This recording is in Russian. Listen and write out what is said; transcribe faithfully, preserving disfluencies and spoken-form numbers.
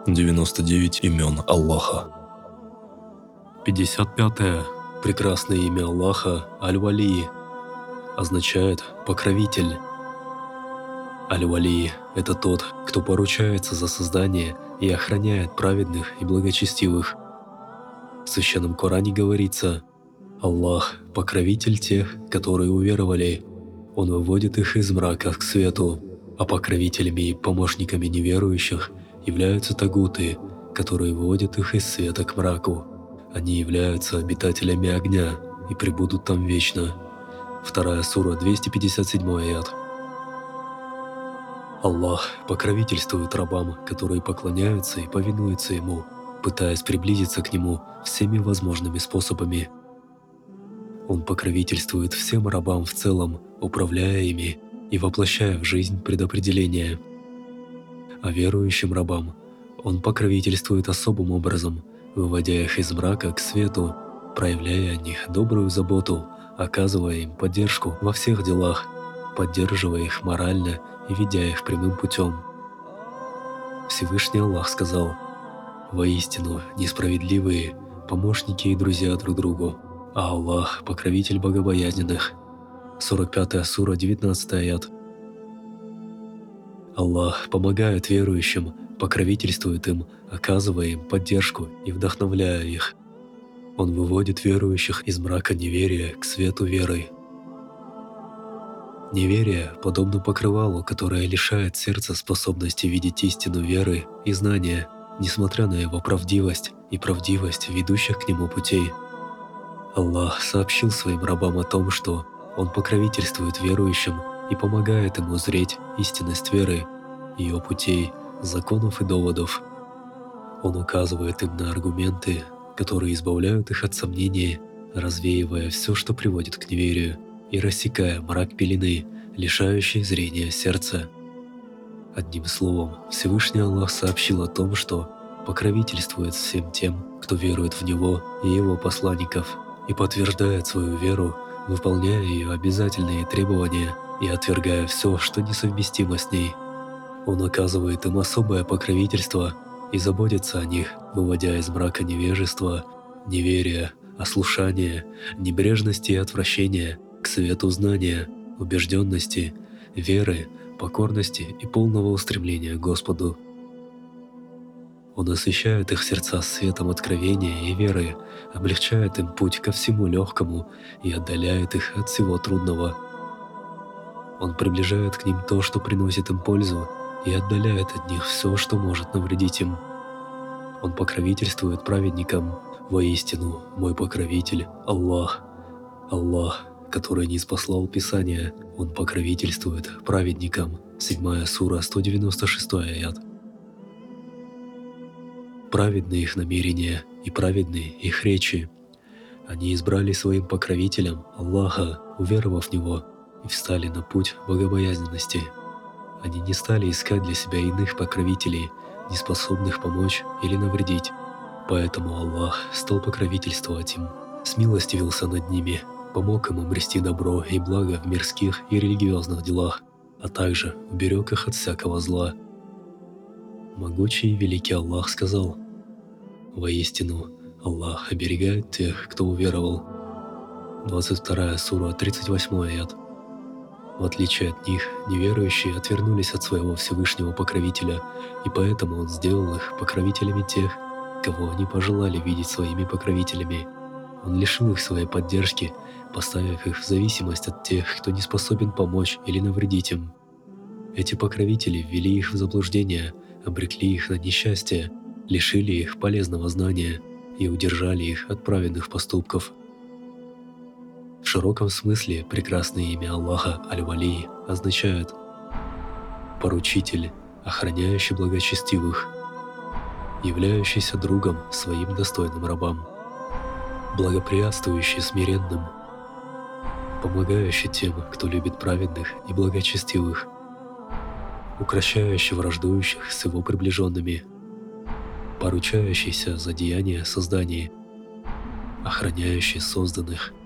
девяносто девять имен Аллаха. пятьдесят пятое. Прекрасное имя Аллаха Аль-Вали означает «покровитель». Аль-Вали – это тот, кто поручается за создание и охраняет праведных и благочестивых. В Священном Коране говорится: «Аллах – покровитель тех, которые уверовали. Он выводит их из мрака к свету, а покровителями и помощниками неверующих являются тагуты, которые выводят их из света к мраку. Они являются обитателями огня и пребудут там вечно». Вторая сура, двести пятьдесят седьмой аят. Аллах покровительствует рабам, которые поклоняются и повинуются Ему, пытаясь приблизиться к Нему всеми возможными способами. Он покровительствует всем рабам в целом, управляя ими и воплощая в жизнь предопределения. А верующим рабам Он покровительствует особым образом, выводя их из мрака к свету, проявляя о них добрую заботу, оказывая им поддержку во всех делах, поддерживая их морально и ведя их прямым путем. Всевышний Аллах сказал: «Воистину, несправедливые помощники и друзья друг другу, а Аллах – покровитель богобоязненных». сорок пятая сура, девятнадцатый аят. Аллах помогает верующим, покровительствует им, оказывая им поддержку и вдохновляя их. Он выводит верующих из мрака неверия к свету веры. Неверие подобно покрывалу, которое лишает сердца способности видеть истину веры и знания, несмотря на его правдивость и правдивость ведущих к нему путей. Аллах сообщил своим рабам о том, что Он покровительствует верующим и помогает им узреть истинность веры, ее путей, законов и доводов. Он указывает им на аргументы, которые избавляют их от сомнений, развеивая все, что приводит к неверию, и рассекая мрак пелены, лишающей зрения сердца. Одним словом, Всевышний Аллах сообщил о том, что покровительствует всем тем, кто верует в Него и Его посланников, и подтверждает свою веру, выполняя ее обязательные требования и отвергая все, что несовместимо с ней. Он оказывает им особое покровительство и заботится о них, выводя из мрака невежества, неверия, ослушания, небрежности и отвращения к свету знания, убежденности, веры, покорности и полного устремления к Господу. Он освещает их сердца светом откровения и веры, облегчает им путь ко всему легкому и отдаляет их от всего трудного. Он приближает к ним то, что приносит им пользу, и отдаляет от них все, что может навредить им. Он покровительствует праведникам. Воистину, мой покровитель – Аллах. Аллах, который ниспослал Писание, Он покровительствует праведникам. Седьмая сура, сто девяносто шестой аят. Праведны их намерения и праведны их речи. Они избрали своим покровителем Аллаха, уверовав в Него, и встали на путь богобоязненности. Они не стали искать для себя иных покровителей, не способных помочь или навредить. Поэтому Аллах стал покровительствовать им, смилостивился над ними, помог им обрести добро и благо в мирских и религиозных делах, а также уберег их от всякого зла. Могучий и великий Аллах сказал: «Воистину, Аллах оберегает тех, кто уверовал». двадцать вторая сура, тридцать восьмой аят. В отличие от них, неверующие отвернулись от своего Всевышнего покровителя, и поэтому Он сделал их покровителями тех, кого они пожелали видеть своими покровителями. Он лишил их своей поддержки, поставив их в зависимость от тех, кто не способен помочь или навредить им. Эти покровители ввели их в заблуждение, обрекли их на несчастье, лишили их полезного знания и удержали их от праведных поступков. В широком смысле прекрасное имя Аллаха Аль-Вали означает «поручитель, охраняющий благочестивых», являющийся другом своим достойным рабам, благоприятствующий смиренным, помогающий тем, кто любит праведных и благочестивых, укрощающий враждующих с его приближенными, поручающийся за деяния созданий, охраняющий созданных,